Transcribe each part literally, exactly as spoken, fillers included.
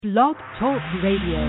Blog Talk Radio.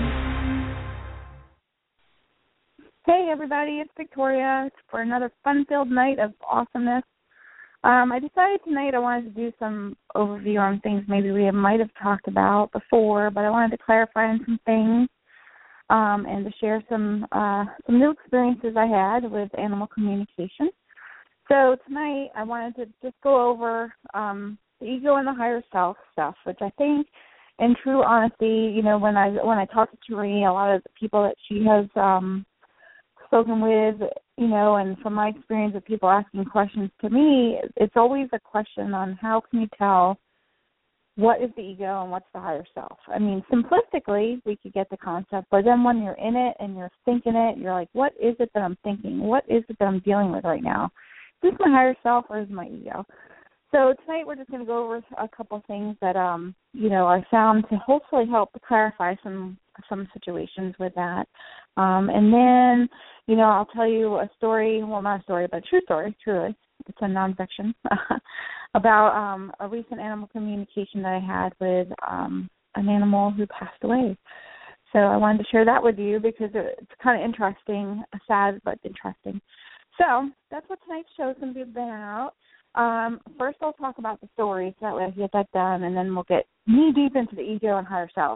Hey everybody, it's Victoria for another fun-filled night of awesomeness. Um, I decided tonight I wanted to do some overview on things maybe we might have talked about before, but I wanted to clarify on some things um, and to share some uh, some new experiences I had with animal communication. So tonight I wanted to just go over um, the ego and the higher self stuff, which I think, in true honesty, you know, when I when I talk to Turi, a lot of the people that she has um, spoken with, you know, and from my experience of people asking questions to me, it's always a question on how can you tell what is the ego and what's the higher self. I mean, simplistically, we could get the concept, but then when you're in it and you're thinking it, you're like, what is it that I'm thinking? What is it that I'm dealing with right now? Is this my higher self or is it my ego? So tonight we're just going to go over a couple of things that, um, you know, I found to hopefully help clarify some some situations with that. Um, and then, you know, I'll tell you a story, well, not a story, but a true story, truly. It's a nonfiction, about um, a recent animal communication that I had with um, an animal who passed away. So I wanted to share that with you because it's kind of interesting, sad but interesting. So that's what tonight's show is going to be about. Um, first, I'll talk about the story, so that way I can get that done, and then we'll get knee-deep into the ego and higher self.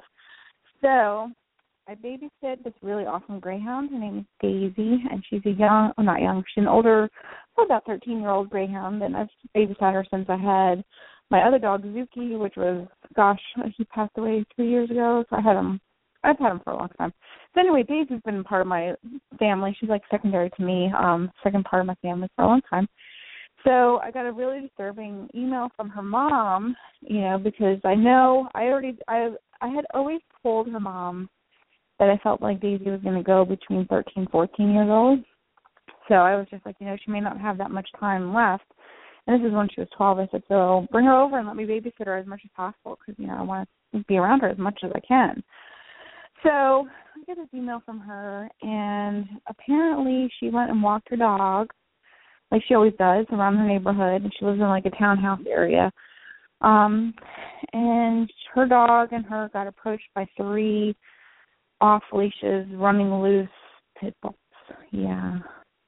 So I babysit this really awesome greyhound. Her name is Daisy, and she's a young, well, not young, she's an older, about thirteen-year-old greyhound, and I've babysat her since I had my other dog, Zuki, which was, gosh, he passed away three years ago, so I had him, I've had him for a long time. So anyway, Daisy's been part of my family. She's like secondary to me, um, second part of my family for a long time. So I got a really disturbing email from her mom, you know, because I know I already, I I had always told her mom that I felt like Daisy was going to go between thirteen and fourteen years old. So I was just like, you know, she may not have that much time left. And this is when she was twelve. I said, so bring her over and let me babysit her as much as possible because, you know, I want to be around her as much as I can. So I get this email from her, and apparently she went and walked her dog, like she always does, around her neighborhood, and she lives in like a townhouse area. Um, and her dog and her got approached by three off leashes, running loose pit bulls. Yeah.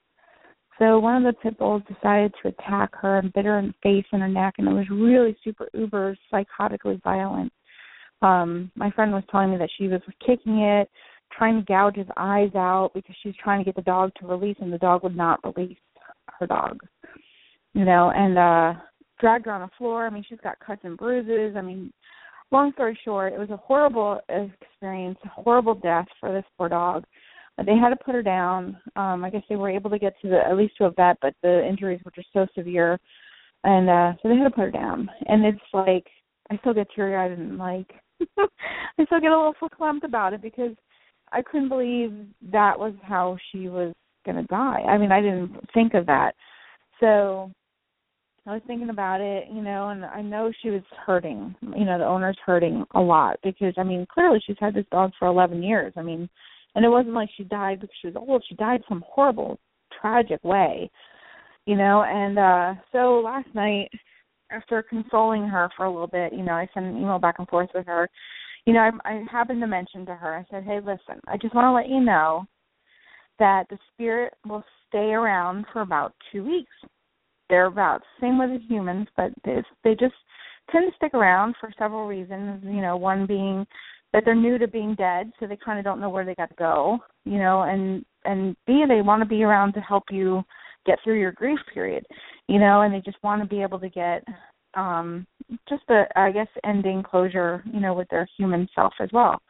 So one of the pit bulls decided to attack her and bit her in the face and her neck, and it was really super uber psychotically violent. Um, my friend was telling me that she was kicking it, trying to gouge his eyes out because she was trying to get the dog to release, and the dog would not release her dog, you know, and uh, dragged her on the floor. I mean, she's got cuts and bruises. I mean, long story short, it was a horrible experience, a horrible death for this poor dog. They had to put her down. Um, I guess they were able to get to the, at least to a vet, but the injuries were just so severe, and uh, so they had to put her down. And it's like, I still get teary-eyed and like, I still get a little verklempt about it because I couldn't believe that was how she was going to die. I mean, I didn't think of that. So I was thinking about it, you know, and I know she was hurting. You know, the owner's hurting a lot because, I mean, clearly she's had this dog for eleven years. I mean, and it wasn't like she died because she was old. She died some horrible, tragic way, you know. And uh, so last night, after consoling her for a little bit, you know, I sent an email back and forth with her. You know, I, I happened to mention to her, I said, hey, listen, I just want to let you know that the spirit will stay around for about two weeks. They're about the same with the humans, but they, they just tend to stick around for several reasons, you know, one being that they're new to being dead, so they kind of don't know where they got to go, you know, and, and B, they want to be around to help you get through your grief period, you know, and they just want to be able to get um, just a, I guess, ending closure, you know, with their human self as well.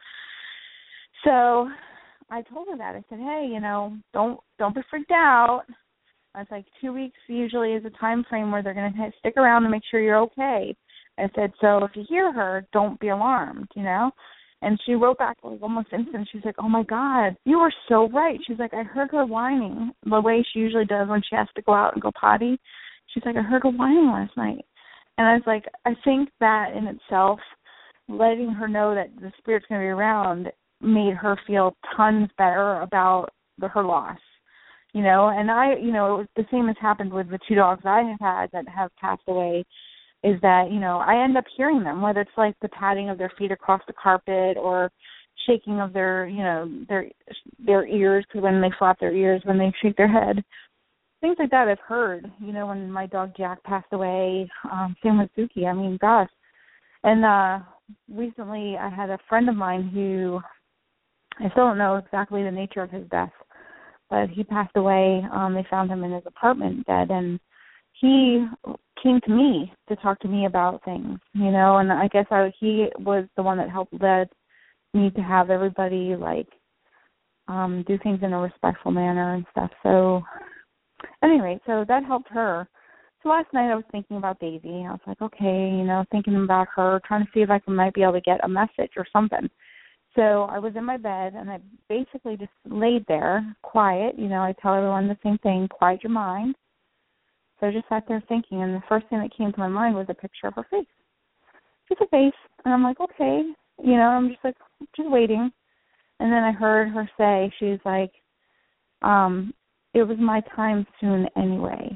So I told her that. I said, hey, you know, don't don't be freaked out. I was like, two weeks usually is a time frame where they're going to stick around and make sure you're okay. I said, so if you hear her, don't be alarmed, you know. And she wrote back like almost instant. She's like, oh, my God, you were so right. She's like, I heard her whining the way she usually does when she has to go out and go potty. She's like, I heard her whining last night. And I was like, I think that in itself, letting her know that the spirit's going to be around made her feel tons better about the, her loss, you know. And I, you know, it was the same has happened with the two dogs I have had that have passed away. is that, you know, I end up hearing them, whether it's like the patting of their feet across the carpet or shaking of their, you know, their their ears when they flap their ears, when they shake their head. Things like that I've heard, you know, when my dog Jack passed away, um, same with Suki. I mean, gosh. And uh, recently I had a friend of mine who, I still don't know exactly the nature of his death, but he passed away. Um, they found him in his apartment dead, and he came to me to talk to me about things, you know, and I guess I, he was the one that helped led me to have everybody, like, um, do things in a respectful manner and stuff. So, at any rate, so that helped her. So last night I was thinking about Daisy. I was like, okay, you know, thinking about her, trying to see if I can, might be able to get a message or something. So I was in my bed, and I basically just laid there, quiet. You know, I tell everyone the same thing, quiet your mind. So I just sat there thinking, and the first thing that came to my mind was a picture of her face. Just a face. And I'm like, okay. You know, I'm just like, just waiting. And then I heard her say, she was like, um, it was my time soon anyway.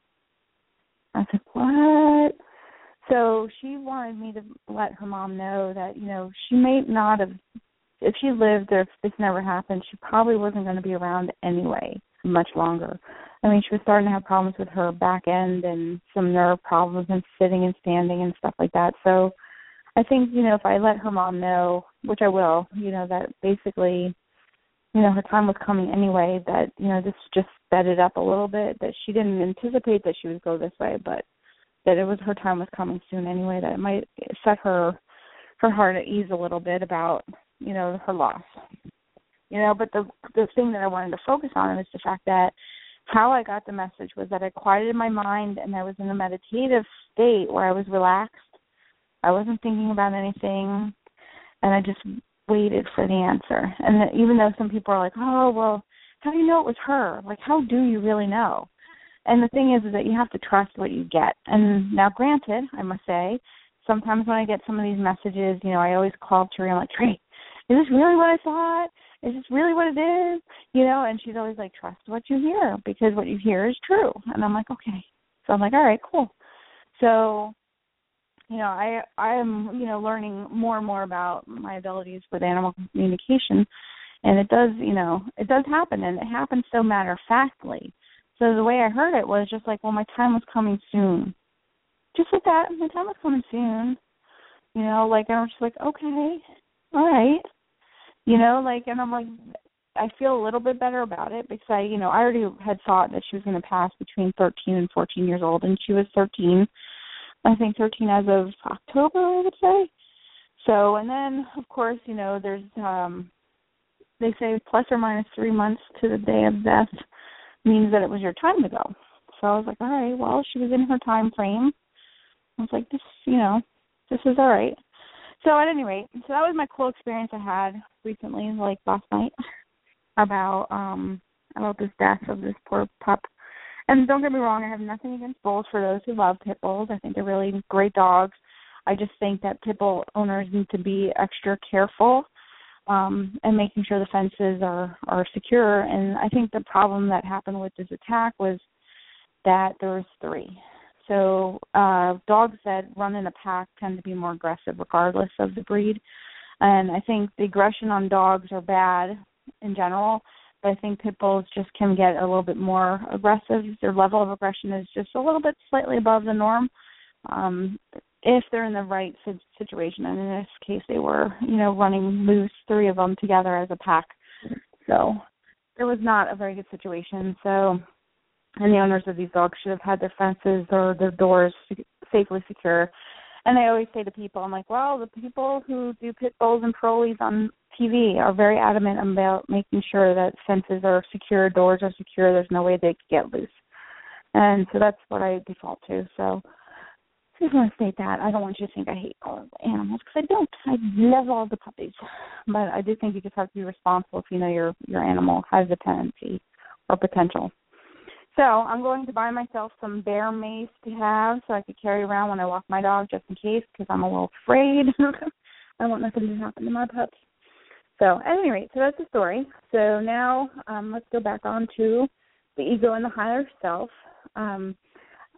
I was like, what? So she wanted me to let her mom know that, you know, she may not have, if she lived or if this never happened, she probably wasn't going to be around anyway much longer. I mean, she was starting to have problems with her back end and some nerve problems and sitting and standing and stuff like that. So I think, you know, if I let her mom know, which I will, you know, that basically, you know, her time was coming anyway, that, you know, this just sped it up a little bit, that she didn't anticipate that she would go this way, but that it was her time was coming soon anyway, that it might set her her heart at ease a little bit about, you know, her loss. You know, but the the thing that I wanted to focus on is the fact that how I got the message was that I quieted my mind and I was in a meditative state where I was relaxed. I wasn't thinking about anything, and I just waited for the answer. And that even though some people are like, oh, well, how do you know it was her? Like, how do you really know? And the thing is, is that you have to trust what you get. And now, granted, I must say, sometimes when I get some of these messages, you know, I always call Terry. I'm like, Terry, is this really what I thought? Is this really what it is? You know, and she's always like, trust what you hear, because what you hear is true. And I'm like, okay. So I'm like, all right, cool. So, you know, I I am, you know, learning more and more about my abilities with animal communication. And it does, you know, it does happen, and it happens so matter-of-factly. So the way I heard it was just like, well, my time was coming soon. Just like that, my time was coming soon. You know, like, I was just like, okay, all right. You know, like, and I'm like, I feel a little bit better about it because I, you know, I already had thought that she was going to pass between thirteen and fourteen years old, and she was thirteen, I think thirteen as of October, I would say. So, and then, of course, you know, there's, um, they say plus or minus three months to the day of death means that it was your time to go. So I was like, all right, well, she was in her time frame. I was like, this, you know, this is all right. So at any rate, so that was my cool experience I had recently, like last night, about um about this death of this poor pup. And don't get me wrong, I have nothing against bulls for those who love pit bulls. I think they're really great dogs. I just think that pit bull owners need to be extra careful um, and making sure the fences are, are secure. And I think the problem that happened with this attack was that there was three. So uh, dogs that run in a pack tend to be more aggressive regardless of the breed. And I think the aggression on dogs are bad in general, but I think pit bulls just can get a little bit more aggressive. Their level of aggression is just a little bit slightly above the norm um, if they're in the right situation. And in this case, they were, you know, running loose, three of them together as a pack. So it was not a very good situation. So, and the owners of these dogs should have had their fences or their doors safely secure. And I always say to people, I'm like, well, the people who do pit bulls and parolees on T V are very adamant about making sure that fences are secure, doors are secure, there's no way they could get loose. And so that's what I default to. So I just want to state that. I don't want you to think I hate all animals, because I don't. I love all the puppies. But I do think you just have to be responsible if you know your, your animal has a tendency or potential. So I'm going to buy myself some bear mace to have so I could carry around when I walk my dog, just in case, because I'm a little afraid. I want nothing to happen to my pups. So at any rate, so that's the story. So now um, let's go back on to the ego and the higher self. Um,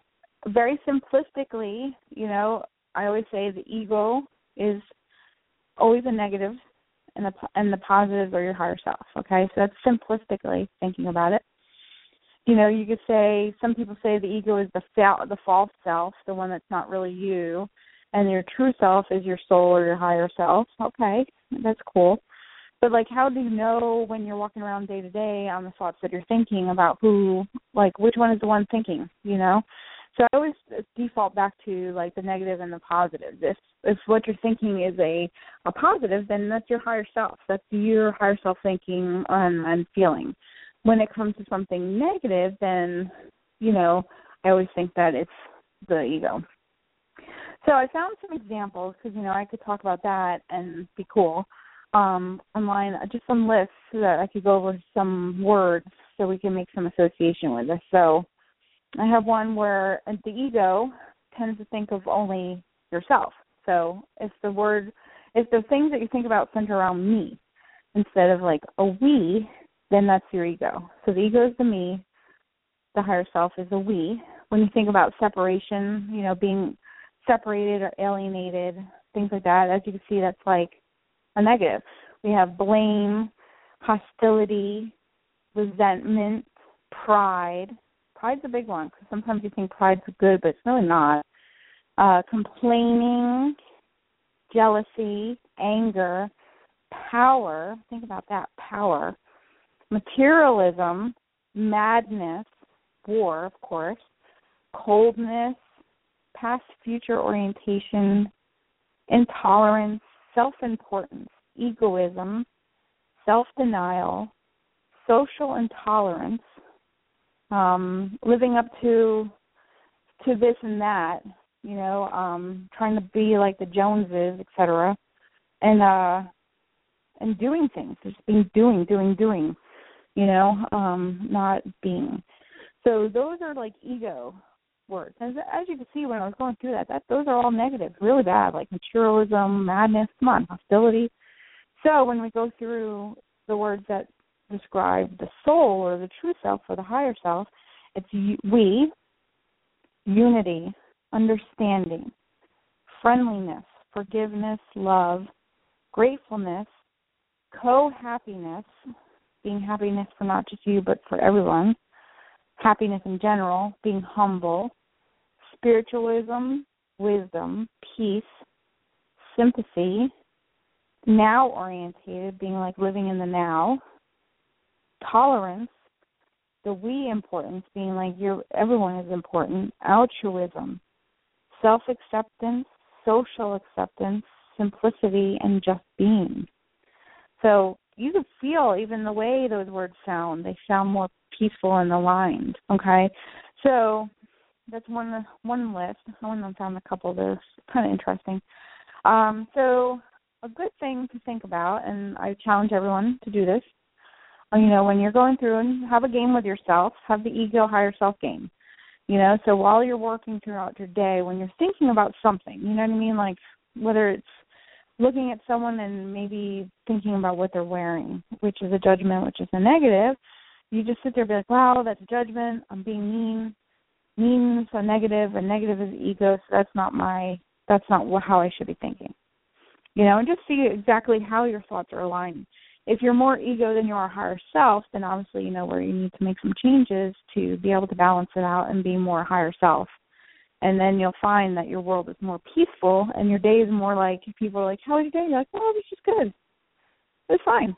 very simplistically, you know, I always say the ego is always a negative, and the and the positives are your higher self. Okay, so that's simplistically thinking about it. You know, you could say, some people say the ego is the fa- the false self, the one that's not really you, and your true self is your soul or your higher self. Okay, that's cool. But, like, how do you know when you're walking around day to day on the thoughts that you're thinking about who, like, which one is the one thinking, you know? So I always default back to, like, the negative and the positive. If if what you're thinking is a, a positive, then that's your higher self. That's your higher self thinking and, and feeling. When it comes to something negative, then, you know, I always think that it's the ego. So I found some examples because, you know, I could talk about that and be cool um, online, just some lists so that I could go over some words so we can make some association with this. So I have one where the ego tends to think of only yourself. So if the word, if the things that you think about center around me instead of like a we, then that's your ego. So the ego is the me, the higher self is a we. When you think about separation, you know, being separated or alienated, things like that, as you can see, that's like a negative. We have blame, hostility, resentment, pride. Pride's a big one because sometimes you think pride's good, but it's really not. Uh, complaining, jealousy, anger, power. Think about that, power. Materialism, madness, war, of course, coldness, past-future orientation, intolerance, self-importance, egoism, self-denial, social intolerance, um, living up to to this and that, you know, um, trying to be like the Joneses, et cetera, and uh, and doing things, just being doing, doing, doing. You know, um, not being. So those are like ego words. As, as you can see when I was going through that, that, those are all negative, really bad, like materialism, madness, come on, hostility. So when we go through the words that describe the soul or the true self or the higher self, it's we, unity, understanding, friendliness, forgiveness, love, gratefulness, co-happiness, being happiness for not just you but for everyone, happiness in general, being humble, spiritualism, wisdom, peace, sympathy, now-orientated, being like living in the now, tolerance, the we importance, being like you're, everyone is important, altruism, self-acceptance, social acceptance, simplicity, and just being. So you can feel even the way those words sound. They sound more peaceful and aligned, okay? So that's one one list. I went and found a couple of those. Kind of interesting. Um, so a good thing to think about, and I challenge everyone to do this, you know, when you're going through and have a game with yourself, have the ego higher self game. You know, so while you're working throughout your day, when you're thinking about something, you know what I mean, like whether it's looking at someone and maybe thinking about what they're wearing, which is a judgment, which is a negative, you just sit there and be like, wow, that's a judgment, I'm being mean. Mean is a negative, and negative is ego, so that's not my, that's not how I should be thinking. You know, and just see exactly how your thoughts are aligned. If you're more ego than you are higher self, then obviously you know where you need to make some changes to be able to balance it out and be more higher self. And then you'll find that your world is more peaceful and your day is more like, people are like, how was your day? You're like, oh, this is good. It was fine.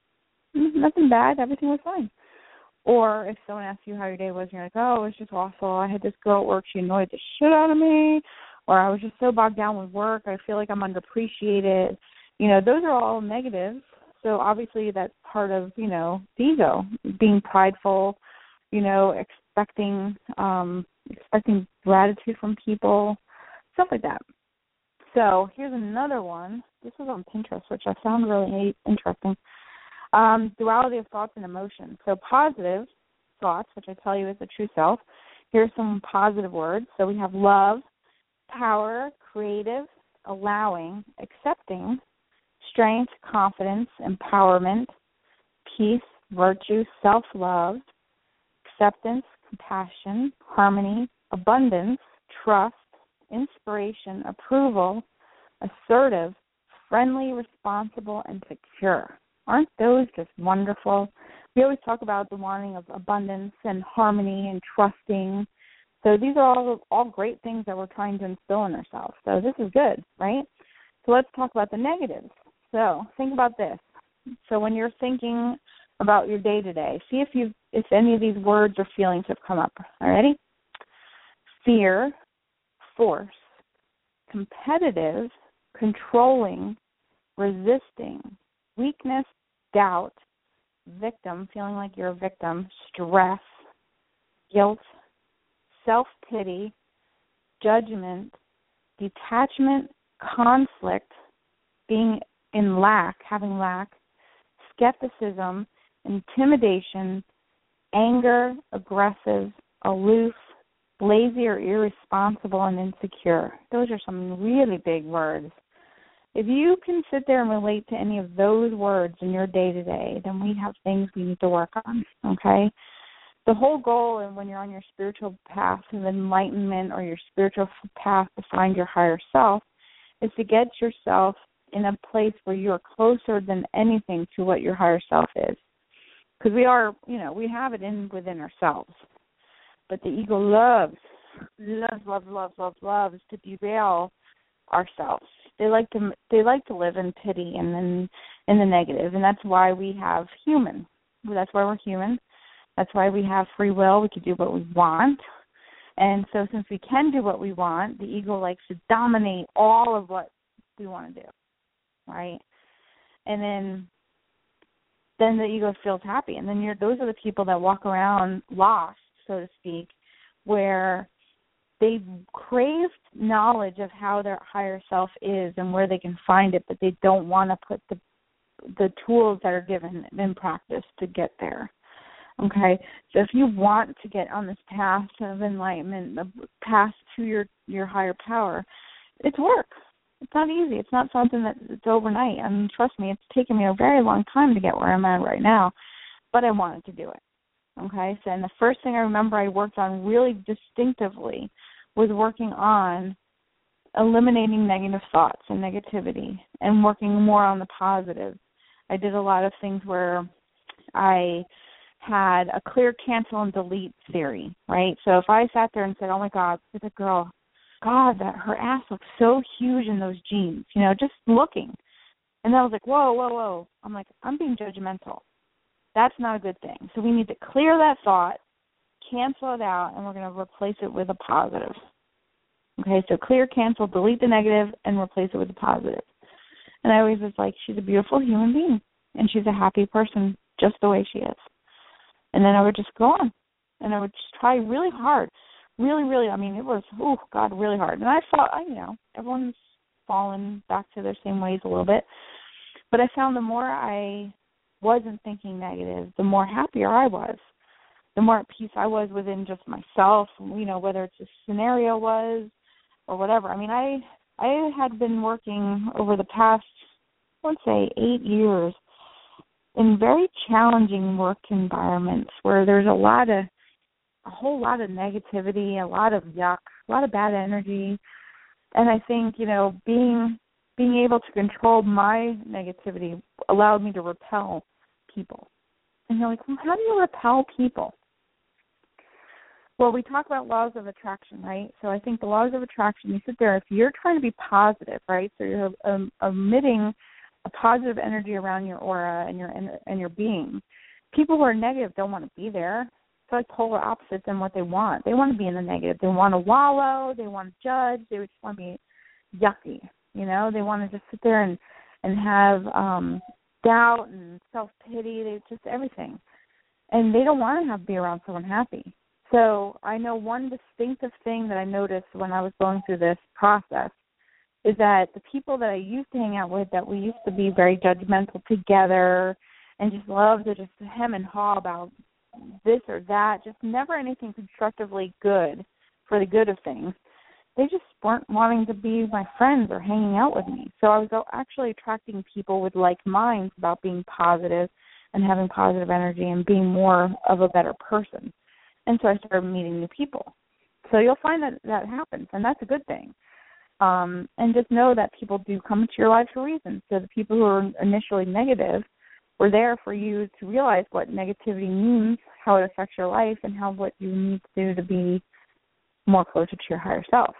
Nothing bad. Everything was fine. Or if someone asks you how your day was, and you're like, oh, it was just awful. I had this girl at work. She annoyed the shit out of me. Or I was just so bogged down with work. I feel like I'm underappreciated. You know, those are all negatives. So obviously that's part of, you know, the ego, being prideful, you know, expecting um, expecting gratitude from people, stuff like that. So here's another one. This was on Pinterest, which I found really interesting. Um, duality of thoughts and emotions. So positive thoughts, which I tell you is the true self. Here's some positive words. So we have love, power, creative, allowing, accepting, strength, confidence, empowerment, peace, virtue, self-love, acceptance, compassion, harmony, abundance, trust, inspiration, approval, assertive, friendly, responsible, and secure. Aren't those just wonderful? We always talk about the wanting of abundance and harmony and trusting. So these are all all great things that we're trying to instill in ourselves. So this is good, right? So let's talk about the negatives. So think about this. So when you're thinking about your day-to-day, see if you if any of these words or feelings have come up. All ready? Fear, force, competitive, controlling, resisting, weakness, doubt, victim, feeling like you're a victim, stress, guilt, self-pity, judgment, detachment, conflict, being in lack, having lack, skepticism, intimidation, anger, aggressive, aloof, lazy or irresponsible, and insecure. Those are some really big words. If you can sit there and relate to any of those words in your day-to-day, then we have things we need to work on, okay? The whole goal, and when you're on your spiritual path of enlightenment or your spiritual path to find your higher self, is to get yourself in a place where you are closer than anything to what your higher self is. Because we are, you know, we have it in within ourselves. But the ego loves, loves, loves, loves, loves, loves to derail ourselves. They like to they like to live in pity and in, in the negative, and that's why we have human. That's why we're human. That's why we have free will. We can do what we want. And so since we can do what we want, the ego likes to dominate all of what we want to do, right? And then then the ego feels happy. And then you're, those are the people that walk around lost, so to speak, where they crave knowledge of how their higher self is and where they can find it, but they don't want to put the the tools that are given in practice to get there. Okay, so if you want to get on this path of enlightenment, the path to your, your higher power, it's work. It's not easy. It's not something that it's overnight. I mean, trust me, it's taken me a very long time to get where I'm at right now, but I wanted to do it. Okay, so and the first thing I remember I worked on really distinctively was working on eliminating negative thoughts and negativity and working more on the positive. I did a lot of things where I had a clear, cancel, and delete theory, right? So if I sat there and said, oh, my God, look at the girl. God, that her ass looks so huge in those jeans, you know, just looking. And then I was like, whoa, whoa, whoa. I'm like, I'm being judgmental. That's not a good thing. So we need to clear that thought, cancel it out, and we're going to replace it with a positive. Okay, so clear, cancel, delete the negative, and replace it with a positive. And I always was like, she's a beautiful human being, and she's a happy person just the way she is. And then I would just go on, and I would just try really hard, really, really. I mean, it was, oh, God, really hard. And I thought, you know, everyone's fallen back to their same ways a little bit. But I found the more I wasn't thinking negative, the more happier I was, the more at peace I was within just myself, you know, whether it's a scenario was or whatever. I mean, I I had been working over the past, I would say, eight years in very challenging work environments where there's a lot of, a whole lot of negativity, a lot of yuck, a lot of bad energy. And I think, you know, being being able to control my negativity allowed me to repel people. And you're like, well, how do you repel people? Well, we talk about laws of attraction, right? So I think the laws of attraction, you sit there, if you're trying to be positive, right, so you're um, emitting a positive energy around your aura and your and your being, people who are negative don't want to be there. It's like polar opposites than what they want. They want to be in the negative. They want to wallow. They want to judge. They just want to be yucky, you know? They want to just sit there and, and have um, doubt and self-pity, they just everything. And they don't want to have be around someone happy. So I know one distinctive thing that I noticed when I was going through this process is that the people that I used to hang out with, that we used to be very judgmental together and just love to just hem and haw about this or that, just never anything constructively good for the good of things, they just weren't wanting to be my friends or hanging out with me. So I was actually attracting people with like minds about being positive and having positive energy and being more of a better person. And so I started meeting new people. So you'll find that that happens, and that's a good thing. Um, and just know that people do come into your life for reasons. So the people who are initially negative were there for you to realize what negativity means, how it affects your life, and how what you need to do to be more closer to your higher self.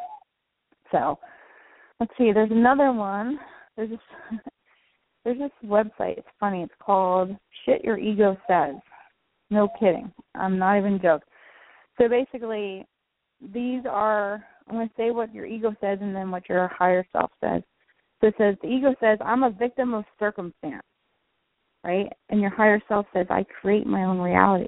So let's see. There's another one. There's this. There's this website. It's funny. It's called Shit Your Ego Says. No kidding. I'm not even joking. So basically, these are, I'm going to say what your ego says and then what your higher self says. So it says, the ego says, I'm a victim of circumstance, right? And your higher self says, I create my own reality.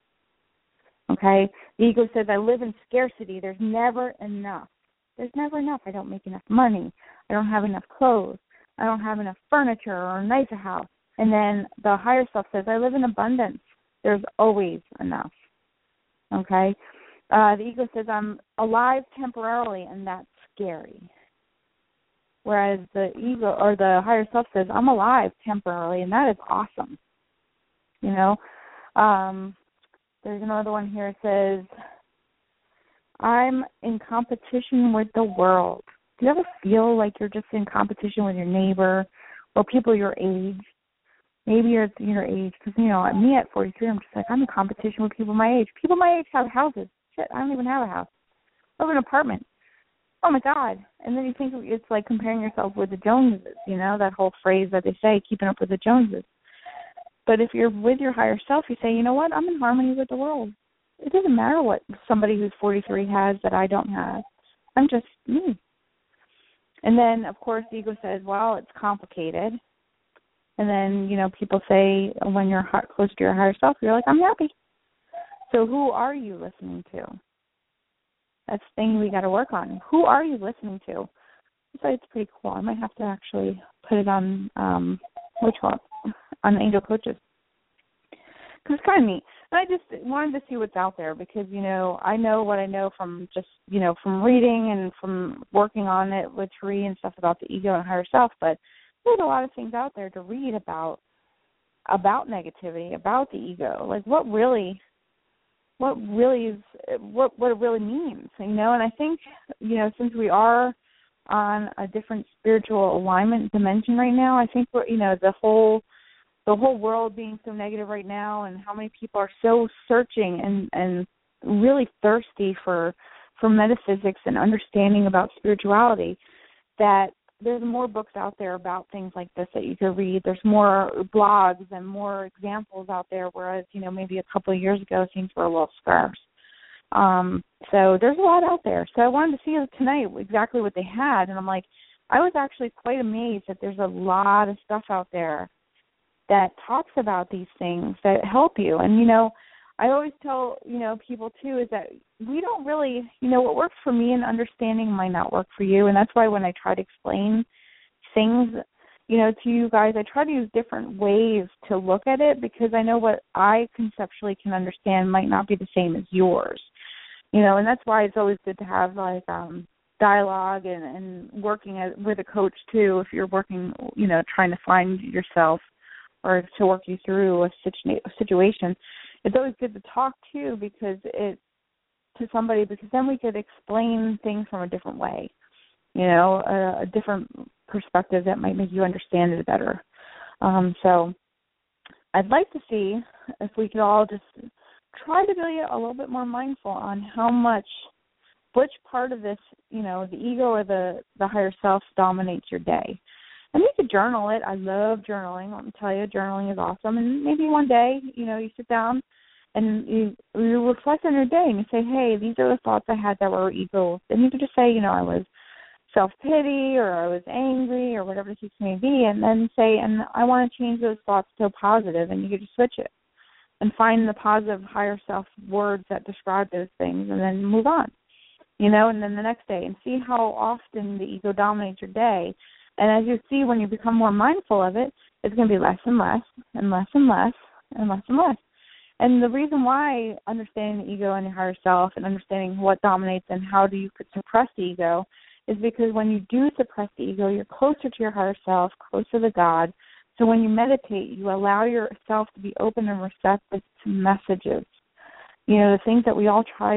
Okay? The ego says, I live in scarcity. There's never enough. There's never enough. I don't make enough money. I don't have enough clothes. I don't have enough furniture or a nicer house. And then the higher self says, I live in abundance. There's always enough. Okay? Uh, the ego says, I'm alive temporarily, and that's scary. Whereas the ego or the higher self says, I'm alive temporarily, and that is awesome. You know? Um, there's another one here that says, I'm in competition with the world. Do you ever feel like you're just in competition with your neighbor or people your age? Maybe you're your age, because, you know, me at forty-three, I'm just like, I'm in competition with people my age. People my age have houses. Shit, I don't even have a house. I have an apartment. Oh, my God. And then you think it's like comparing yourself with the Joneses, you know, that whole phrase that they say, keeping up with the Joneses. But if you're with your higher self, you say, you know what, I'm in harmony with the world. It doesn't matter what somebody who's forty-three has that I don't have. I'm just me. And then, of course, the ego says, well, it's complicated. And then, you know, people say when you're close to your higher self, you're like, I'm happy. So who are you listening to? That's the thing we got to work on. Who are you listening to? So it's pretty cool. I might have to actually put it on, um, which one? On Angel Coaches. Because it's kind of neat. And I just wanted to see what's out there because, you know, I know what I know from just, you know, from reading and from working on it with Therese and stuff about the ego and higher self. But there's a lot of things out there to read about, about negativity, about the ego. Like what really, what really is, what, what it really means, you know. And I think, you know, since we are on a different spiritual alignment dimension right now, I think we're, you know, the whole, the whole world being so negative right now and how many people are so searching and, and really thirsty for for metaphysics and understanding about spirituality, that there's more books out there about things like this that you could read. There's more blogs and more examples out there, whereas, you know, maybe a couple of years ago things were a little scarce. Um, so there's a lot out there. So I wanted to see tonight exactly what they had, and I'm like, I was actually quite amazed that there's a lot of stuff out there that talks about these things that help you. And, you know, I always tell, you know, people, too, is that we don't really, you know, what works for me in understanding might not work for you. And that's why when I try to explain things, you know, to you guys, I try to use different ways to look at it because I know what I conceptually can understand might not be the same as yours. You know, and that's why it's always good to have, like, um, dialogue and, and working as, with a coach, too, if you're working, you know, trying to find yourself or to work you through a situation. It's always good to talk, too, because it, to somebody, because then we could explain things from a different way, you know, a, a different perspective that might make you understand it better. Um, so I'd like to see if we could all just try to be a little bit more mindful on how much, which part of this, you know, the ego or the, the higher self dominates your day. And you could journal it. I love journaling. Let me tell you, journaling is awesome. And maybe one day, you know, you sit down and you, you reflect on your day and you say, hey, these are the thoughts I had that were ego. And you could just say, you know, I was self-pity or I was angry or whatever the case may be, and then say, and I want to change those thoughts to a positive, and you could just switch it and find the positive higher self words that describe those things and then move on, you know, and then the next day and see how often the ego dominates your day. And as you see, when you become more mindful of it, it's going to be less and less and less and less and less and less. And the reason why understanding the ego and your higher self and understanding what dominates and how do you suppress the ego is because when you do suppress the ego, you're closer to your higher self, closer to God. So when you meditate, you allow yourself to be open and receptive to messages. You know, the things that we all try to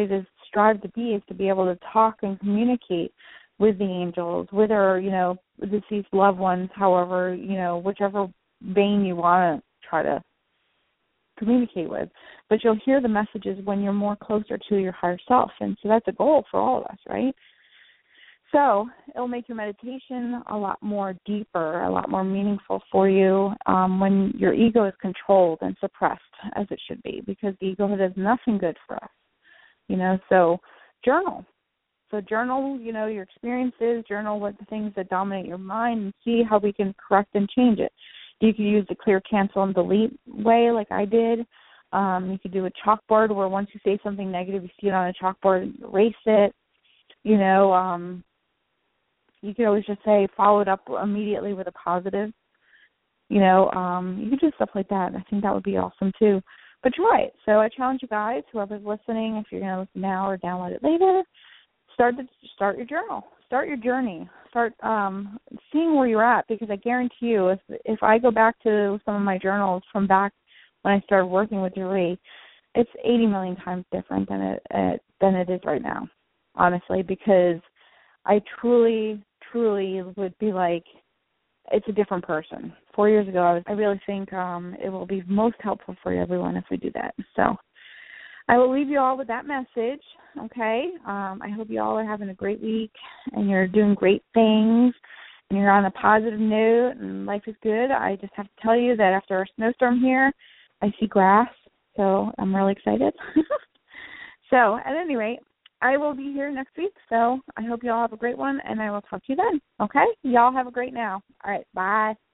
strive to be is to be able to talk and communicate with the angels, with our, you know, deceased loved ones, however, you know, whichever vein you want to try to communicate with. But you'll hear the messages when you're more closer to your higher self. And so that's a goal for all of us, right? So it'll make your meditation a lot more deeper, a lot more meaningful for you um, when your ego is controlled and suppressed, as it should be, because the ego does nothing good for us. You know, so journal. So journal, you know, your experiences, journal what the things that dominate your mind, and see how we can correct and change it. You could use the clear, cancel, and delete way like I did. Um, you could do a chalkboard where once you say something negative, you see it on a chalkboard and erase it. You know, um, you could always just say, follow it up immediately with a positive. You know, um, you could do stuff like that. I think that would be awesome too. But try it. So I challenge you guys, whoever's listening, if you're going to listen now or download it later, start to start your journal. Start your journey. Start um, seeing where you're at, because I guarantee you, if if I go back to some of my journals from back when I started working with Uri, it's eighty million times different than it, it than it is right now, honestly, because I truly, truly would be like, it's a different person. Four years ago, I, was, I really think um, it will be most helpful for everyone if we do that. So I will leave you all with that message, okay? Um, I hope you all are having a great week and you're doing great things and you're on a positive note and life is good. I just have to tell you that after a snowstorm here, I see grass, so I'm really excited. So at any rate, I will be here next week, so I hope you all have a great one, and I will talk to you then, okay? Y'all have a great now. All right, bye.